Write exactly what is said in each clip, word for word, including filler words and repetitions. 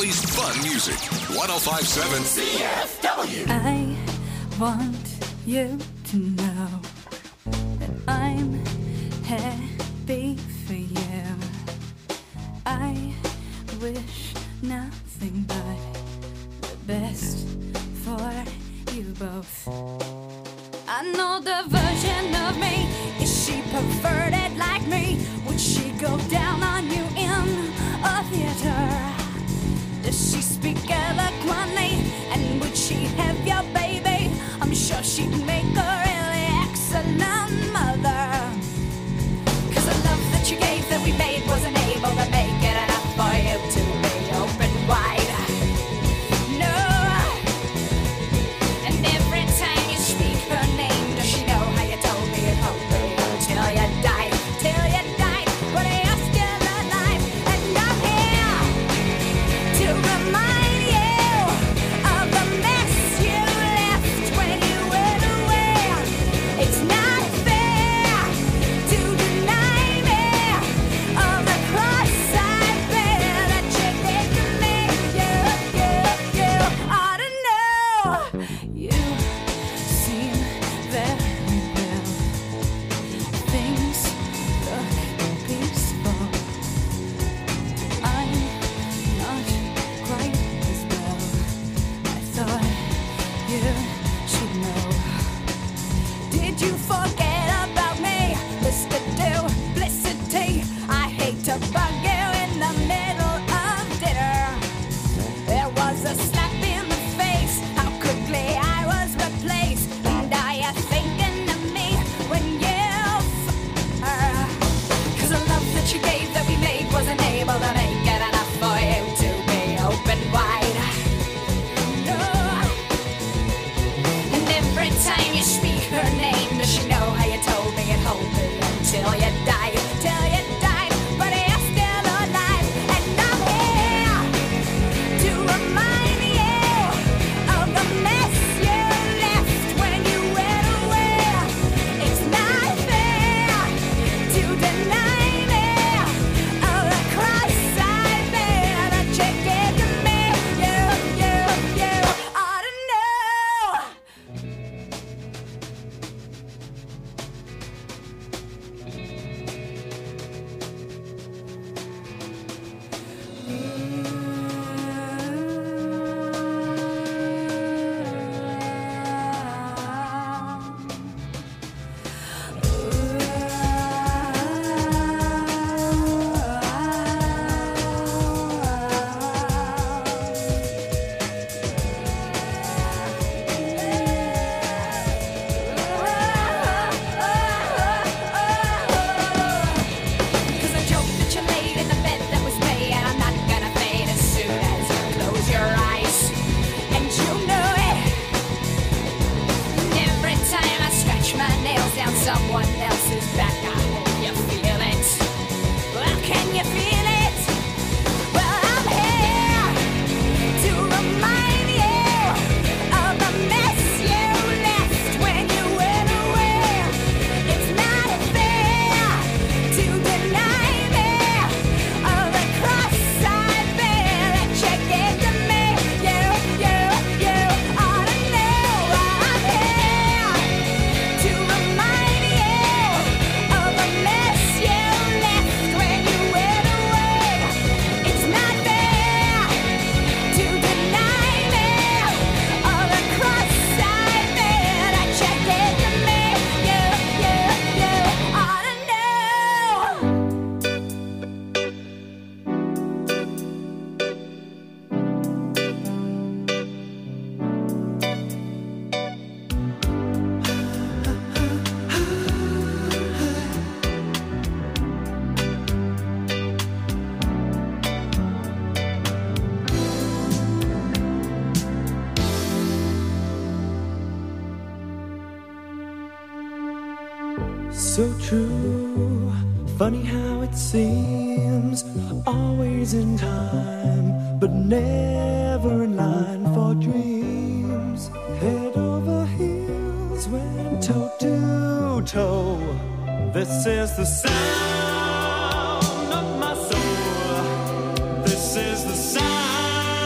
Valley's fun music. one oh five point seven C F W. I want you to know that I'm happy for you. I wish nothing but the best for you both. I know the version of me. Is she perverted like me? Would she go down on you in a theater? Does she speak eloquently? And would she have your baby? I'm sure she'd make a really excellent mother. Cause the love that you gave that we made wasn't able to make it enough for you to be open wide. No. And every time you speak her name, does she know how you told me it home till you died, till you died, but you're still alive. And I'm here to remind you of the mess you left when you went away. It's not fair to deny me of the cross I bear that you did to me. You, you, you ought to know. You seem very well. Things look peaceful. I'm not quite as well. I thought you should know. Did you forget about me, Mister Duplicity? I hate to bug you in the middle of dinner. There was a slap in the face. How quickly I was replaced. And are you thinking of me when you f- her? Cause the love that you gave that we made wasn't able to make it enough for you to be open wide. No. And every time you speak her name, does she know how you told me it hold me until you died, till you died, but you're still alive. And I'm here to remind you of the mess you left when you went away. It's not fair to deny me of the cross I bear that you gave to me. You, you, you ought to know. Cause the joke that you laid in the bed that was me, and I'm not gonna fade as soon as you close your eyes. And you know it. And every time I scratch my nails down someone else's back, I hope you feel it. Well, can you feel it? Well, I'm here to remind you of the mess you left when you went away. It's not fair to deny me of the cross I bear that you gave to me. You, you, you ought to know. I'm here to remind you of the mess you left when you went away. It's not fair to deny me of the cross I bear that you gave to me. You, you, you ought to know. So true, funny how it seems, always in time, but never in line for dreams. Head over heels, went toe to toe. This is the sound of my soul. This is the sound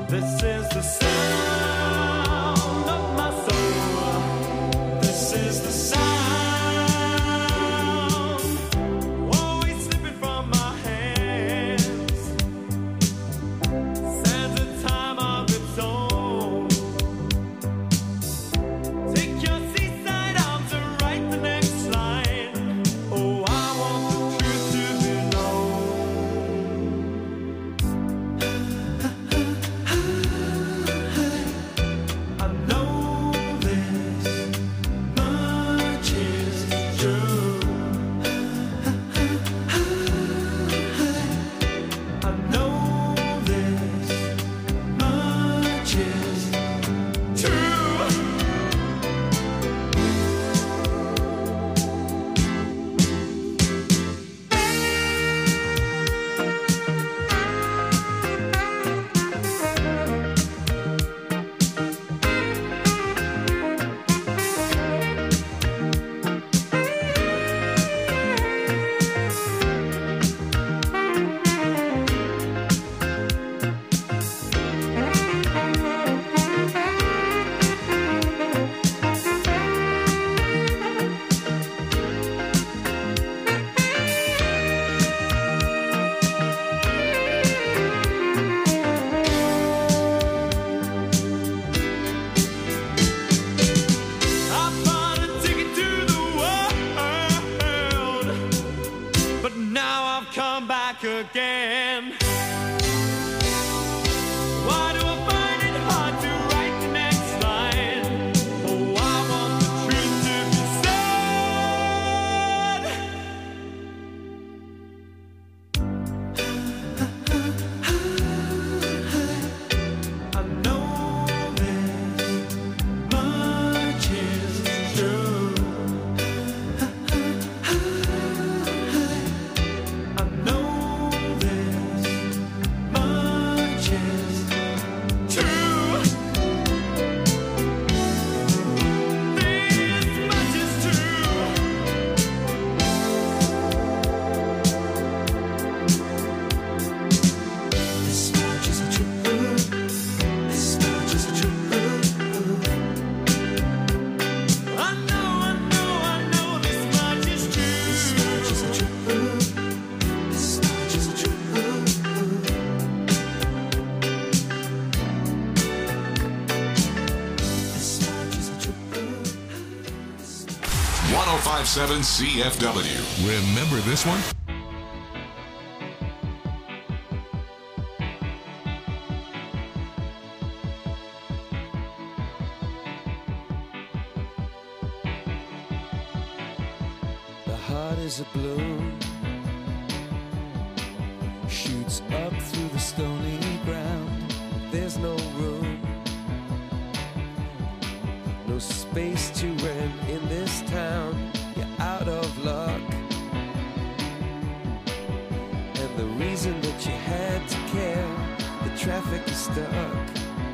This is the sound of my soul. This is the sound. Always slipping from my hands. Stands a time of its own. Take your seaside out to write the next line. Oh, I want the truth to be known. I know this much is true. I know this much is true. I bought a ticket to the world, but now I've come back again. Why do I find it hard to write the next line? Oh, I want the truth to be said. I know this much is true. I know this much is true. This much is true. This much is true. This much is true. I know, I know, I know this much is true. This much is true. This much is true. This much is true. one oh five point seven C F W. Remember this one? The heart is a balloon, shoots up through the stony ground. There's no room, no space to rent in this town. You're out of luck, and the reason that you had to care, the traffic is stuck,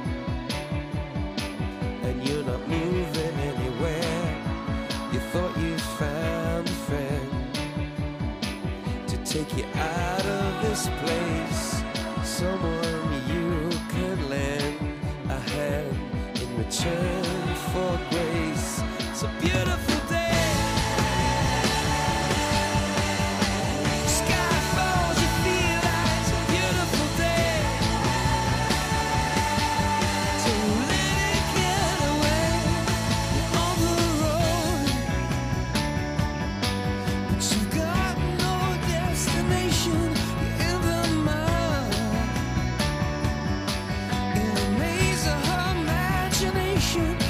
and you're not moving anywhere. You thought you found a friend to take you out of this place, someone you could lend a hand in return for grace. It's a beautiful day. Sky falls, you feel like it's a beautiful day. So let it get away. You're on the road, but you've got no destination. You're in the mud, in a maze of her imagination.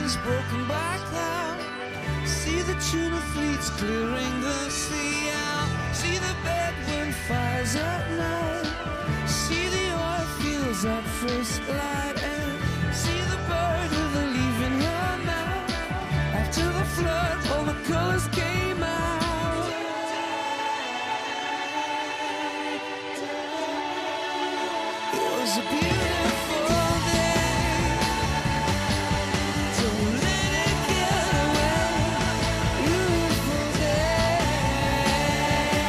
wings broken by cloud. See the tuna fleets clearing the sea out. See the bedouin fires at night. See the oil fields at first light. And see the bird with a leaf in her mouth. After the flood, all the colors came out. It was a beautiful day. Don't let it get away. Beautiful day.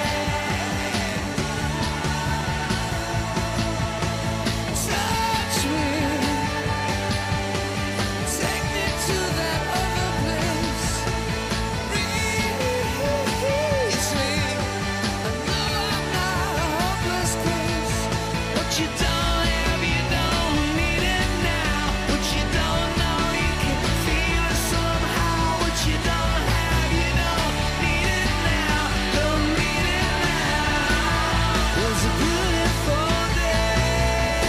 Touch me. Take me to that other place. Reach me. I know I'm not a hopeless case. What you don't have, you don't need it now. What you don't know, you can feel it somehow. What you don't have, you don't need it now. Don't need it now. It was a beautiful day.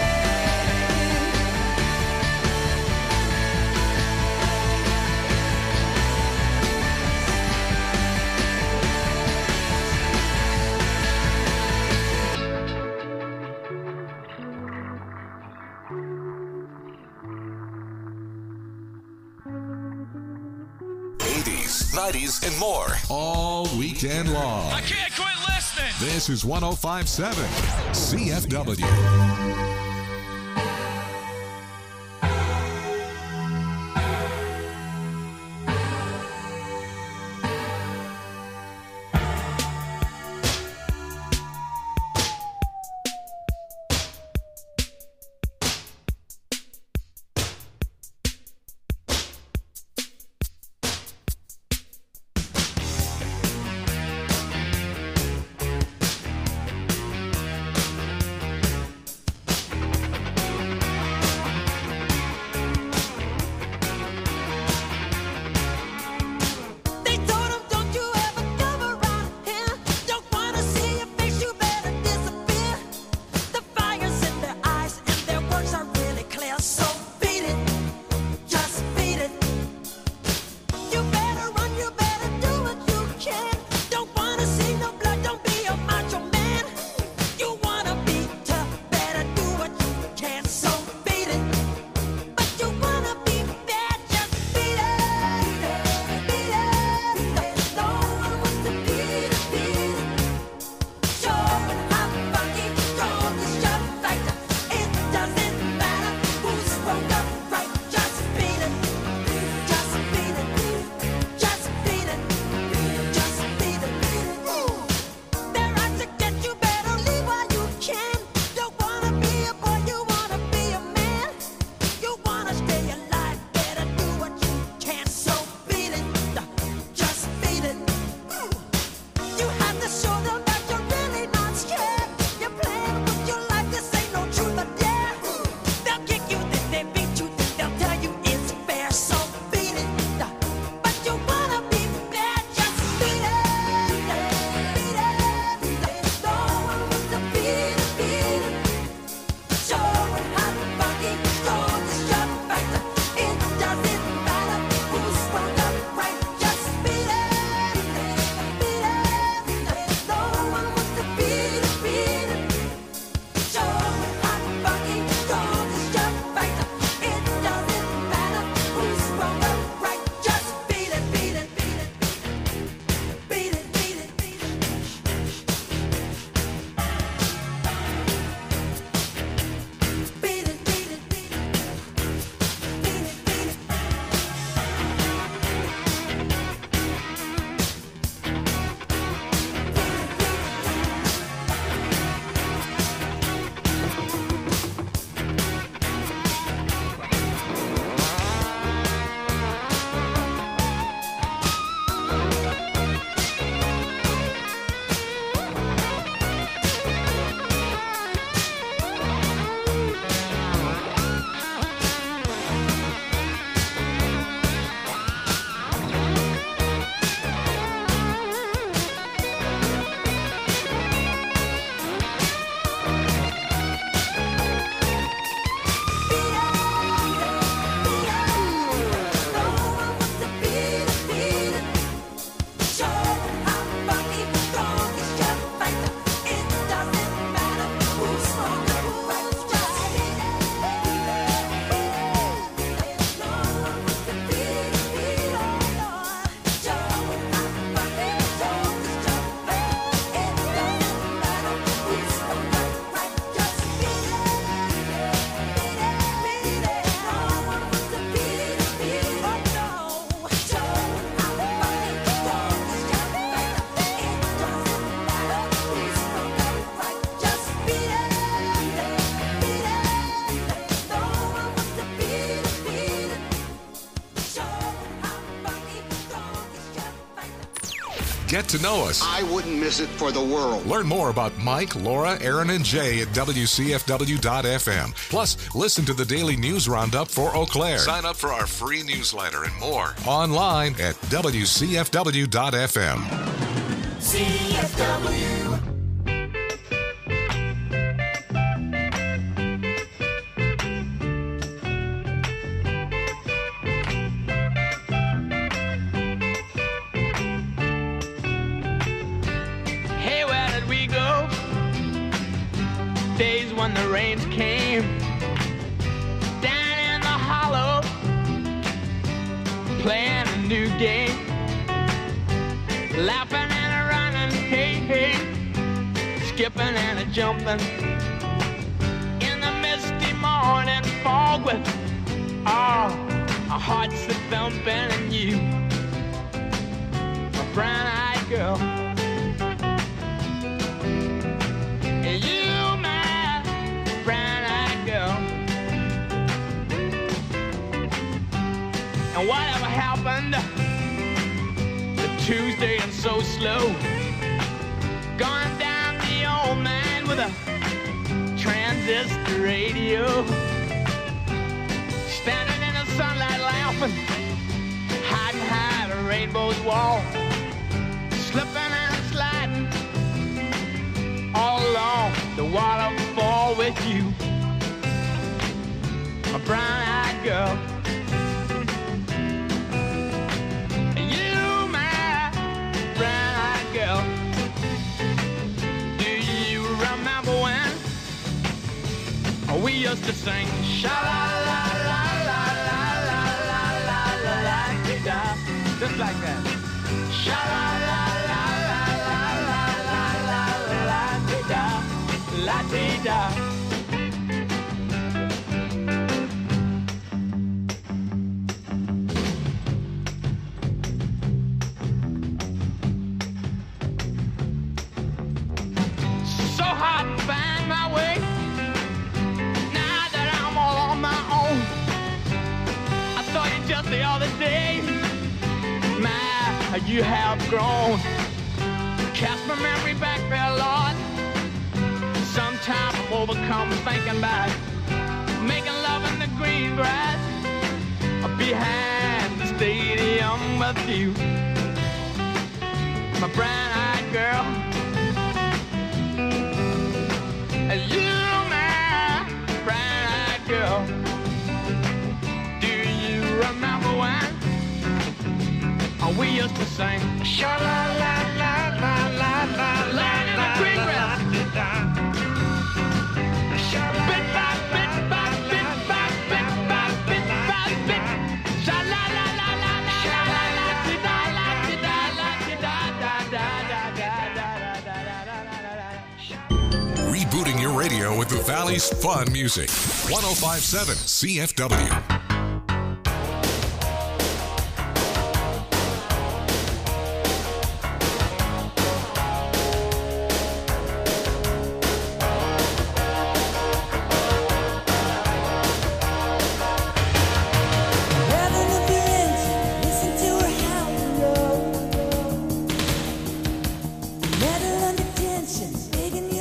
eighties, nineties, and more. All weekend long. I can't quit listening. This is one oh five point seven C F W. They told him, don't you ever come around here. Don't wanna see your face, you better disappear. The fire's in their eyes and their words are really clear. So beat it, just beat it. You better run, you better do what you can. Don't wanna see no blood, don't be a macho man. You wanna be tough, better do what you can. So beat it. But you wanna be bad, just beat it. Beat it. No one wants to beat it, beat it. Showing how funky, strong is your fighter. It doesn't matter who's wrong or right. Just beat it. Just beat it. Just beat it. Just beat it. They're out to get you, better leave while you can. Don't wanna be a boy, you wanna be a man. You wanna stay alive, better do what you can. So beat it, just beat it. You have to show them that you're really not scared. You're playing with your life, this ain't no truth or dare. They'll kick you, then they beat you, then get to know us. I wouldn't miss it for the world. Learn more about Mike, Laura, Aaron, and Jay at W C F W dot F M. Plus, listen to the daily news roundup for Eau Claire. Sign up for our free newsletter and more online at W C F W dot F M. C F W. Hey, where did we go? Days when the rains came down in the hollow, playing a new game, laughing and a running, hey, hey, skipping and a jumping in the misty morning fog with all our hearts a thumping, and you, my brown-eyed girl, and you, my brown-eyed girl. And whatever happened to Tuesday and so slow, gone down the old man with a transistor radio, standing in the sunlight laughing, hiding behind a rainbow's wall, slipping and sliding all along the waterfall with you, my brown-eyed girl. You, my brown-eyed girl. Do you remember when we used to sing sha-la-la-la-la-la-la-la-la-la-la-la-la-la, just like that. Sha-la-la-la-la-la-la-la-la-la-la-la-la-la. So hard to find my way now that I'm all on my own. I saw you just the other day. My, how you have grown. Cast my memory back there, Lord. Sometimes I'm overcome thinking about making love in the green grass behind the stadium with you, my brown-eyed girl. And you, my brown-eyed girl. Do you remember when we used to sing sha-la-la-la-la-la-la-la in the green grass? Bit by bit by bit by bit by bit by bit. Sha-la-la-la-la-la-la-la-la-la-la-la-la-la-la-la-la-la. Rebooting your radio with the Valley's fun music. one oh five point seven C F W.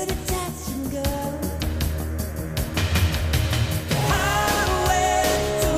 Highway to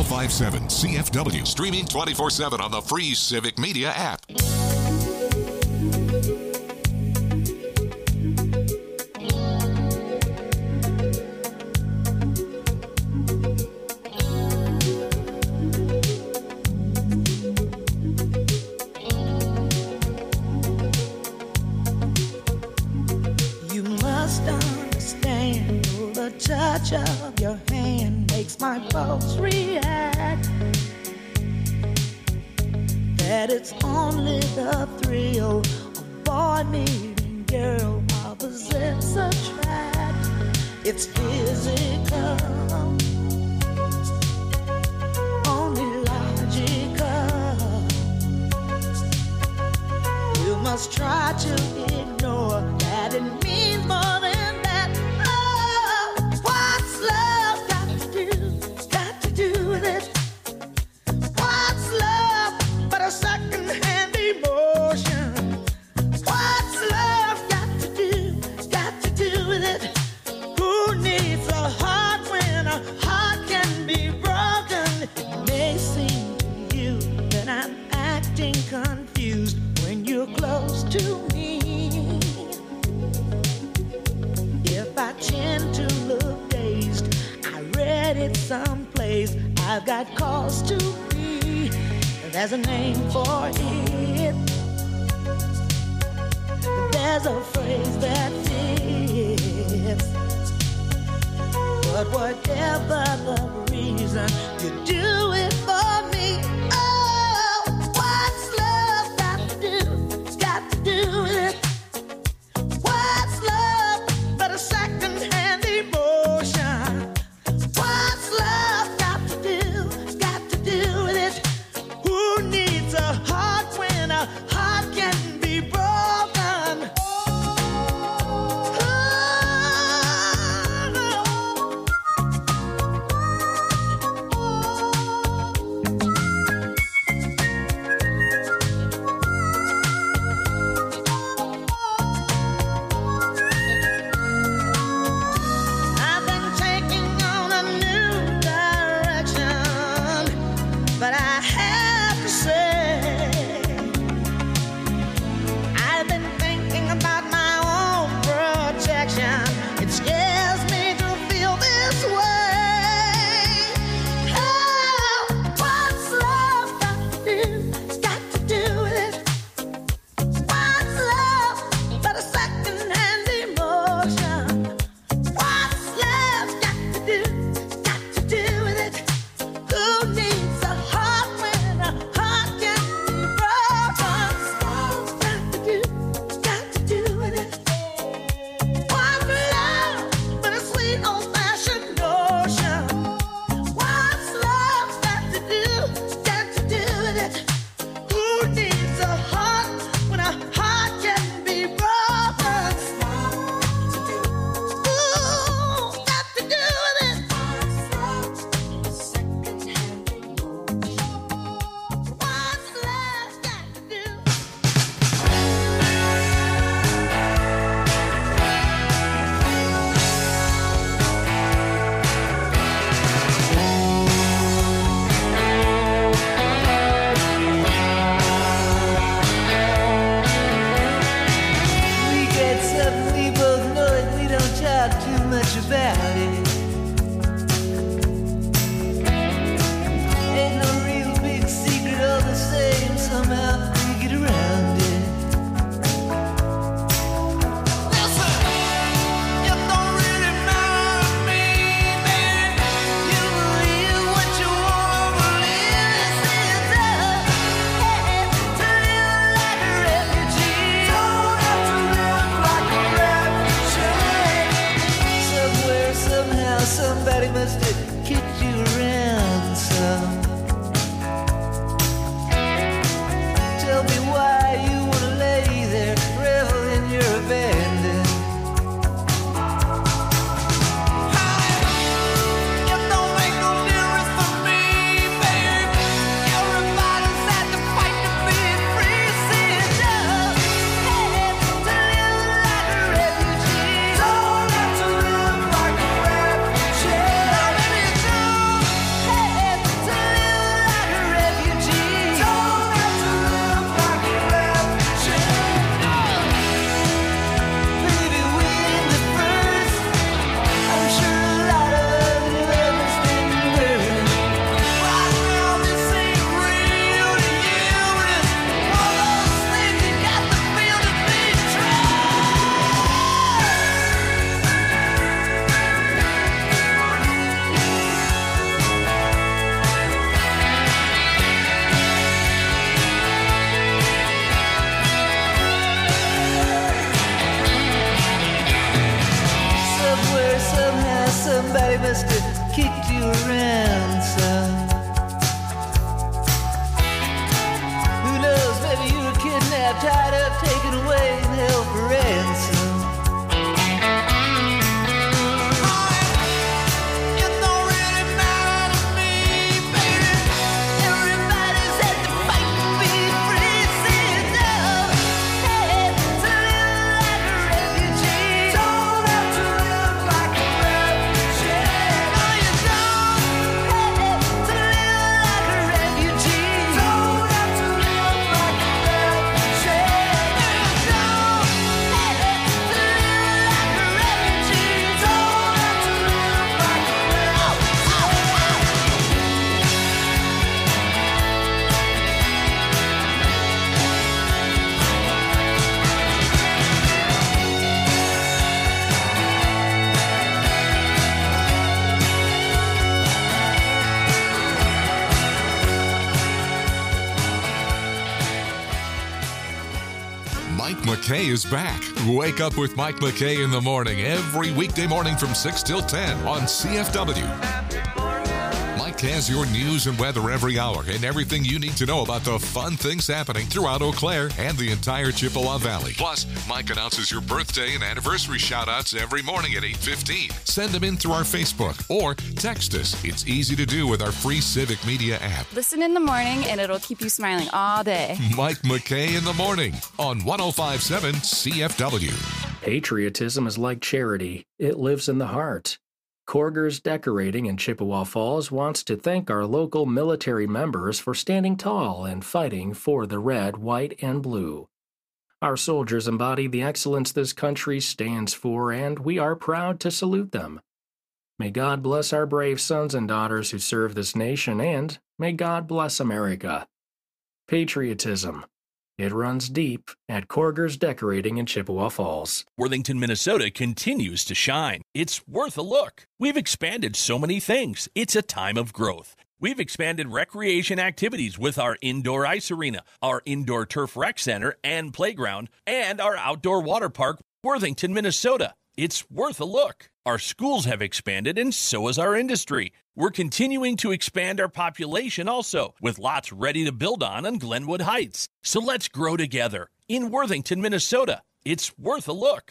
five seven C F W. Streaming twenty-four seven on the free Civic Media app. You must understand, oh, the touch of your hand makes my pulse react. That it's only the thrill of boy meeting girl, opposites attract. It's physical, only logical. You must try to ignore that it means more than that. Oh, what's love got to do, got to do with it? What's love but a second-hand emotion? What's love got to do, got to do with it? Who needs a heart when a heart can be broken? It may seem to you that I'm acting confused when you're close to me. If I tend to look dazed, I read it someplace. I've got cause to be. There's a name for it. There's a phrase that fits. But whatever the reason, you do it for me. Oh, what's love got to do, got to do with it? What's love but a second-hand emotion? What's love got to do, got to do with it? Who needs a heart when a heart can be broken? I've been taking on a new direction, but I have to say, I've been thinking about my own protection. It scares me to feel this way. Oh, what's love got to do, got to do with it? What's love but a second-hand emotion? What's love got to do, got to do with it? Who needs a heart when a heart can be broken? What's got to do, got to do with it? What's love but a sweet old-fashioned notion? What's love got to do, got to do with it? Who needs a heart when a heart can be broken? Ooh, got to do with it. What's love got to do? We get something, we both know it, we don't talk too much about it. Ain't no real big secret, all the same, somehow we get around it. Listen, it don't really matter to me, man. You believe what you wanna believe. It's up, hey, to live like a refugee. Don't have to live like a refugee. Somewhere, somehow. somehow somebody must have kicked you around some. Who knows, maybe you were kidnapped, tied up, taken away, and held for ransom. McKay is back. Wake up with Mike McKay in the morning every weekday morning from six till ten on C F W. Mike has your news and weather every hour and everything you need to know about the fun things happening throughout Eau Claire and the entire Chippewa Valley. Plus, Mike announces your birthday and anniversary shout-outs every morning at eight fifteen. Send them in through our Facebook or text us. It's easy to do with our free Civic Media app. Listen in the morning and it'll keep you smiling all day. Mike McKay in the morning on one oh five point seven C F W. Patriotism is like charity. It lives in the heart. Korgers Decorating in Chippewa Falls wants to thank our local military members for standing tall and fighting for the red, white, and blue. Our soldiers embody the excellence this country stands for, and we are proud to salute them. May God bless our brave sons and daughters who serve this nation, and may God bless America. Patriotism. It runs deep at Korgers Decorating in Chippewa Falls. Worthington, Minnesota continues to shine. It's worth a look. We've expanded so many things. It's a time of growth. We've expanded recreation activities with our indoor ice arena, our indoor turf rec center and playground, and our outdoor water park, Worthington, Minnesota. It's worth a look. Our schools have expanded, and so has our industry. We're continuing to expand our population also, with lots ready to build on in Glenwood Heights. So let's grow together in Worthington, Minnesota. It's worth a look.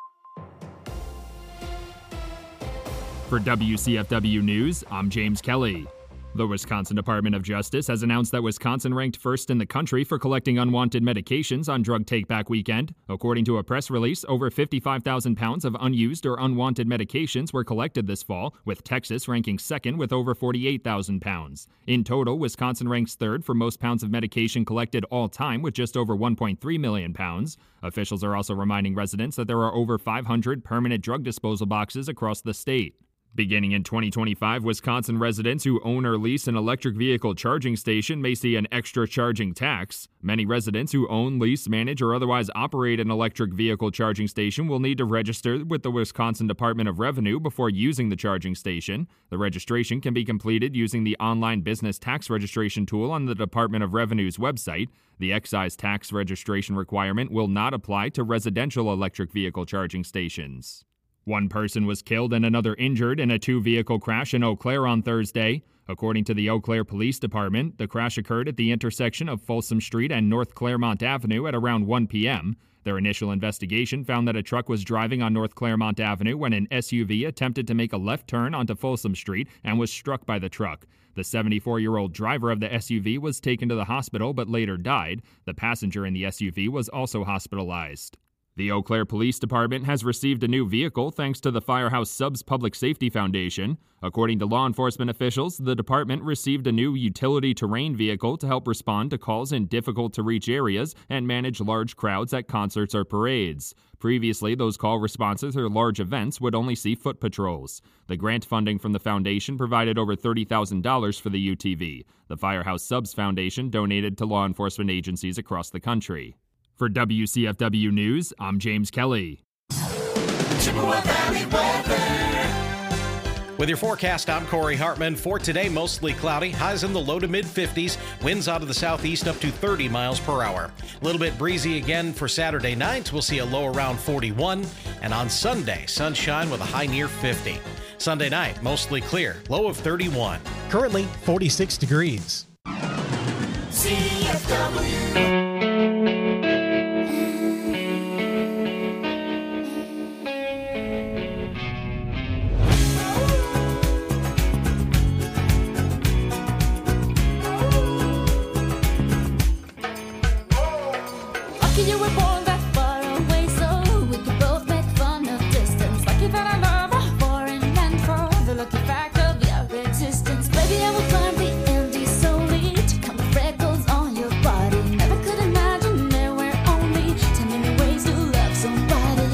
For W C F W News, I'm James Kelly. The Wisconsin Department of Justice has announced that Wisconsin ranked first in the country for collecting unwanted medications on Drug Take-Back Weekend. According to a press release, over fifty-five thousand pounds of unused or unwanted medications were collected this fall, with Texas ranking second with over forty-eight thousand pounds. In total, Wisconsin ranks third for most pounds of medication collected all time, with just over one point three million pounds. Officials are also reminding residents that there are over five hundred permanent drug disposal boxes across the state. Beginning in twenty twenty-five, Wisconsin residents who own or lease an electric vehicle charging station may see an extra charging tax. Many residents who own, lease, manage, or otherwise operate an electric vehicle charging station will need to register with the Wisconsin Department of Revenue before using the charging station. The registration can be completed using the online business tax registration tool on the Department of Revenue's website. The excise tax registration requirement will not apply to residential electric vehicle charging stations. One person was killed and another injured in a two-vehicle crash in Eau Claire on Thursday. According to the Eau Claire Police Department, the crash occurred at the intersection of Folsom Street and North Claremont Avenue at around one p.m. Their initial investigation found that a truck was driving on North Claremont Avenue when an S U V attempted to make a left turn onto Folsom Street and was struck by the truck. The seventy-four-year-old driver of the S U V was taken to the hospital but later died. The passenger in the S U V was also hospitalized. The Eau Claire Police Department has received a new vehicle thanks to the Firehouse Subs Public Safety Foundation. According to law enforcement officials, the department received a new utility terrain vehicle to help respond to calls in difficult-to-reach areas and manage large crowds at concerts or parades. Previously, those call responses or large events would only see foot patrols. The grant funding from the foundation provided over thirty thousand dollars for the U T V. The Firehouse Subs Foundation donated to law enforcement agencies across the country. For W C F W News, I'm James Kelly. Chippewa Valley weather. With your forecast, I'm Corey Hartman. For today, mostly cloudy, highs in the low to mid fifties, winds out of the southeast up to thirty miles per hour. A little bit breezy again for Saturday night. We'll see a low around forty-one. And on Sunday, sunshine with a high near fifty. Sunday night, mostly clear, low of thirty-one. Currently forty-six degrees. C F W. You were born that far away, so we could both make fun of distance. Lucky that I love a foreign land for the lucky fact of your existence. Baby, I will climb the Andes solely to count the freckles on your body. Never could imagine there were only ten million ways to love somebody.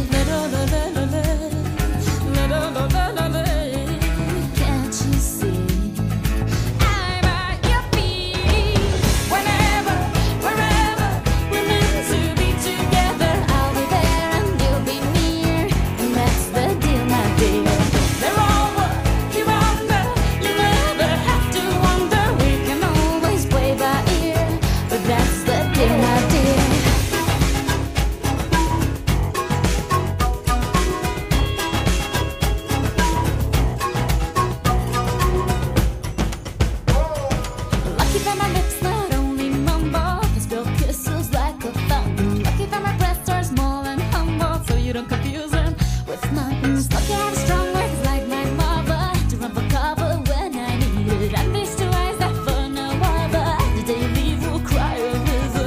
Can't you see? I'm at your feet. Whenever, wherever we're meant to be together, I'll be there and you'll be near, and that's the deal, my dear. They're over, you're under, you never have to wonder. We can always play by ear, but that's the deal, my dear. Lucky that my lips not only mumble, they spill kisses like a fountain. Lucky that my breasts are small and humble, so you don't confuse them with mountains. Lucky I have strong words like my mother to run for cover when I need it. And these two eyes that for no other, the day you leave will cry a river.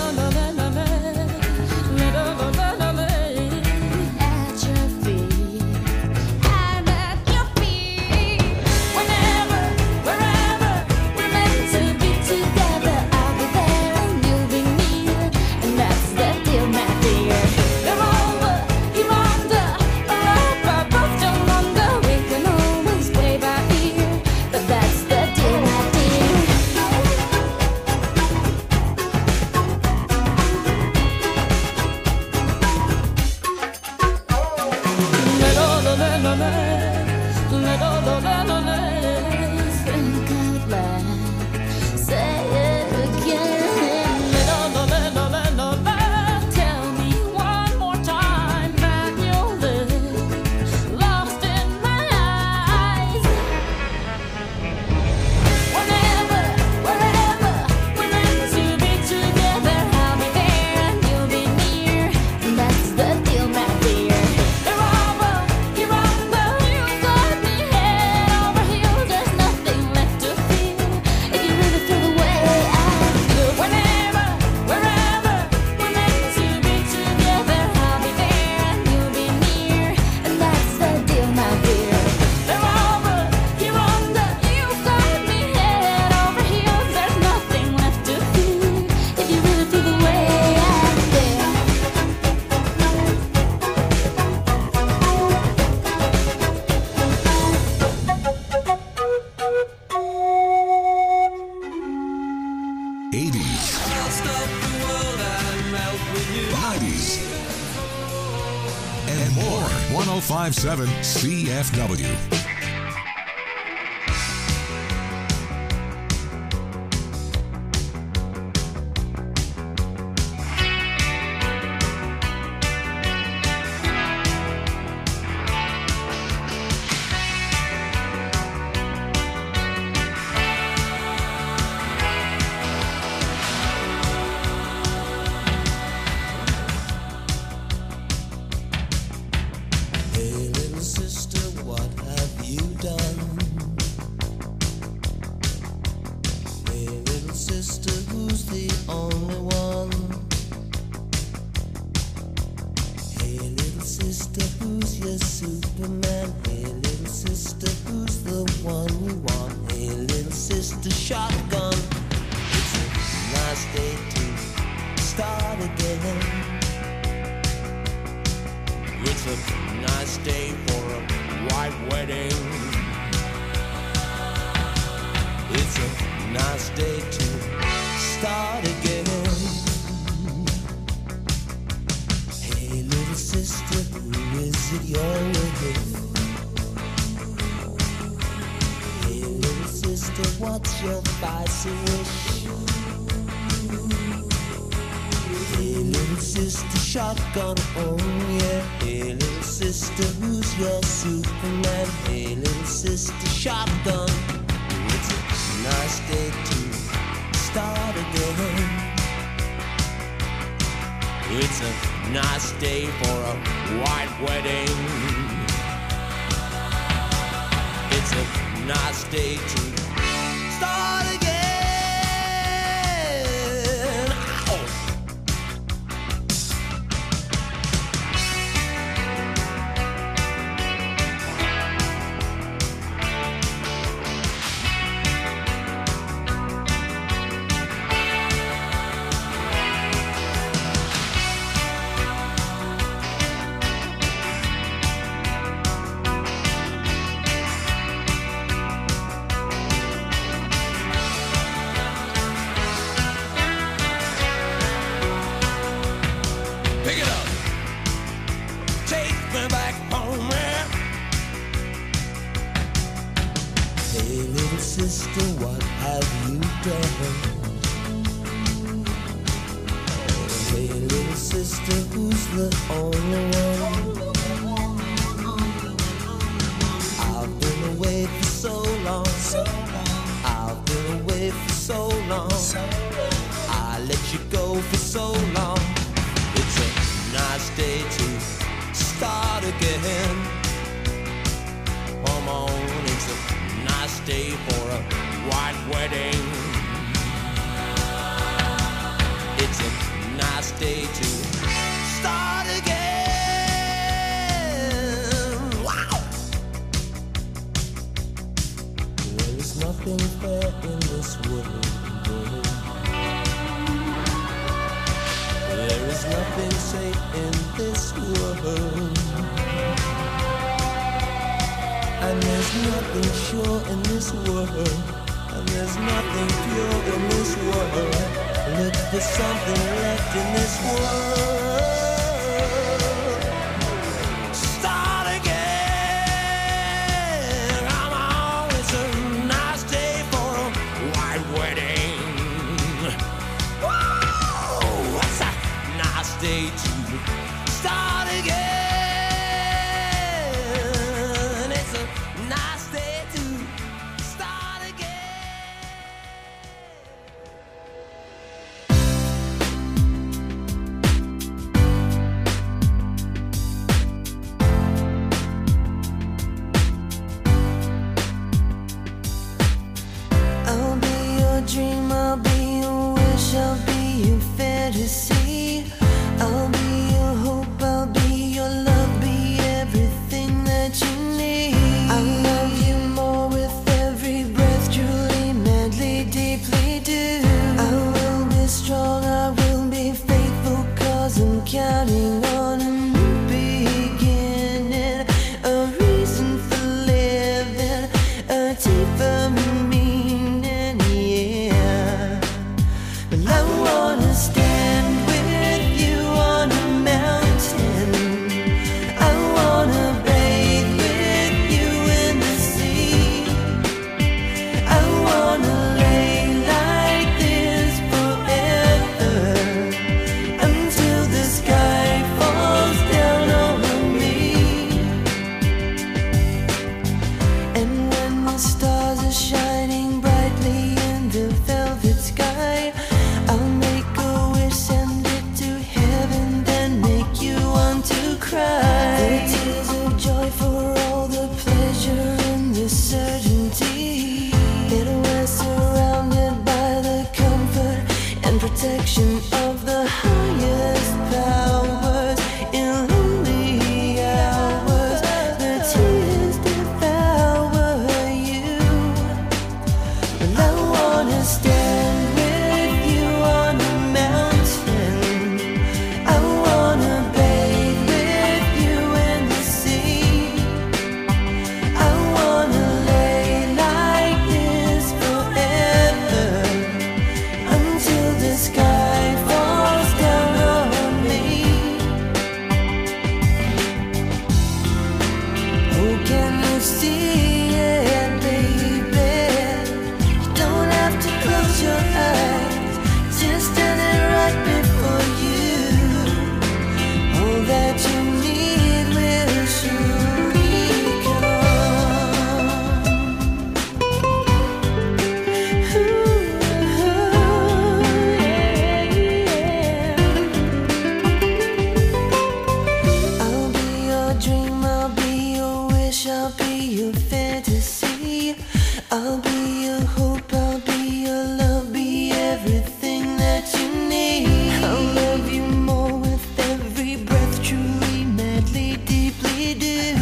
At your feet, I'm at your feet. Whenever, wherever we're meant to be together, I'll be there and you'll be near, and that's the deal, my dear. They're over, you're under, up above, don't wonder. We can always play by ear, but that's the deal, my dear. Think out loud, say it again. Tell me one more time that you'll live lost in my eyes. Whenever, wherever we're meant to be together, I'll be there and you'll be near, and that's the deal, my dear. They're over, you're under, you got me head over heels. There's nothing left to feel if you really feel the way I feel. Whenever, wherever we're meant to be together, I'll be there and you'll be near, and that's the deal, my dear. They're over, you're under, you got me head over heels. There's nothing left to feel if you really feel the way I feel. eighties, nineties, and more. one oh five point seven C F W. Hey, little sister, what have you done? Hey, little sister, who's the only one? Hey, little sister, who's your Superman? Hey, little sister, who's the one you want? Hey, little sister, shotgun. It's a nice day to start again. It's a nice day for a white wedding. It's a nice day to start again. Hey, little sister, who is it you're with? what's your vice wish? Hey, little sister shotgun, oh yeah. Hey, little sister, who's your Superman? Hey, little sister shotgun. It's a nice day to start again. It's a nice day for a white wedding. It's a nice day to start again. Ow! Pick it up. Take me back home, man. Hey, little sister, what have you done? Hey, little sister, who's the only one? I've been away for so long. I've been away for so long. I let you go for so long. It's a nice day to start again. Come on, it's a nice day for a white wedding. It's a nice day to start again. Wow! There is nothing fair in this world. There is nothing safe in this world. And there's nothing sure in this world. And there's nothing pure in this world. Look for something left in this world. Start again. Come on, it's a nice day for a white wedding. Whoa, what's a nice day to start again? It's a nice day to start again. I'll be your dream, I'll be your wish, I'll be your fantasy. I'll be your hope, I'll be your love, be everything that you need. I'll love you more with every breath, truly, madly, deeply do. I will be strong, I will be faithful, cause I'm counting on a new beginning, a reason for living, a deeper meaning, yeah. Well, I wanna stand with you on a mountain. I wanna bathe with you in the sea. I wanna lay like this forever until the sky falls down on me. And when the stars are shining brightly in the velvet sky, I'll make a wish, send it to heaven, then make you want to cry. The tears of joy for all the pleasure and the certainty that we're surrounded by the comfort and protection of the highest powers. In lonely hours, the tears devour you. Well, I wanna stand with you on a mountain. I wanna bathe with you in the sea. I wanna lay like this forever until the sky falls down on me. Oh, can you see it, baby? You wish, I'll be your fantasy. I'll be your hope, I'll be your love, be everything that you need. I'll love you more with every breath, truly, madly, deeply do.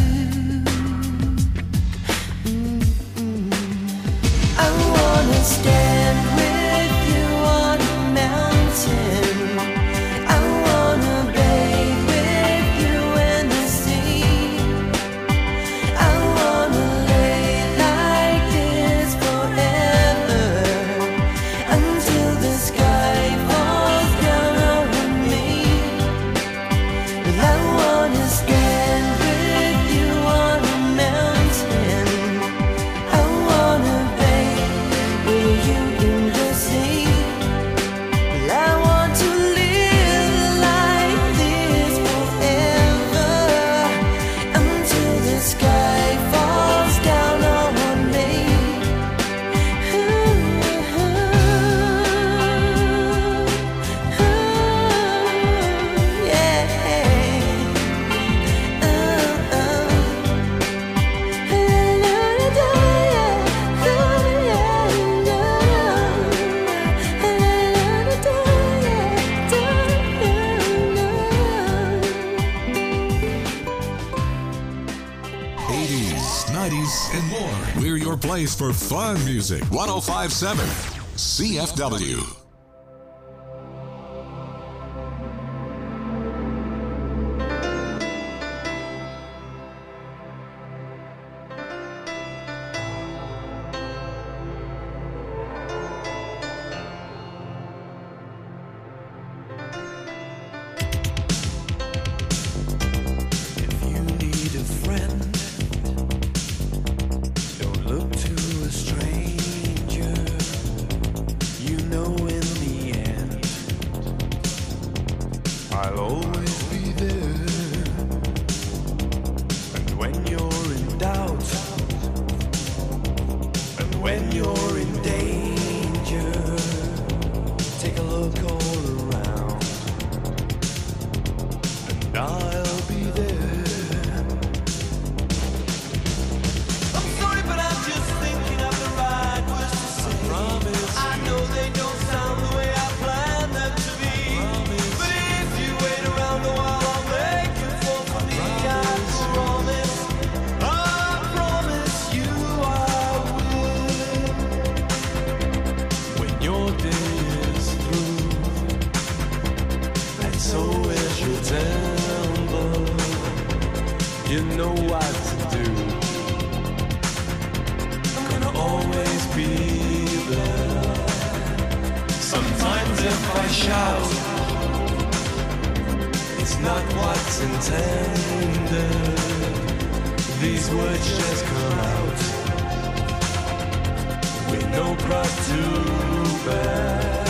Mm-mm. I wanna stand with you on a mountain. I wanna bathe with you in the sea. I wanna lay like this forever until the sky falls down over me. Well, I wanna stand with you on a mountain. I wanna bathe with you in the sea. Well, I want to live like this forever until the sky falls down on me. eighties, nineties, and more. We're your place for fun music. one oh five point seven C F W. If you need a friend, don't look to a stranger. You know in the end, I'll always be there. And when you're in doubt, and when you're in danger, take a look all around, and I'll be there. I'm sorry, but I'm just thinking of the right words to say. I promise. I know they don't sound the way I planned them to be. But if you wait around a while, I'll make you fall for me. I promise. I promise you I will. When your day is through, and so is your temper, you know what to do. I'm gonna always be there. Sometimes if I shout, it's not what's intended. These words just come out with no crowd to bear.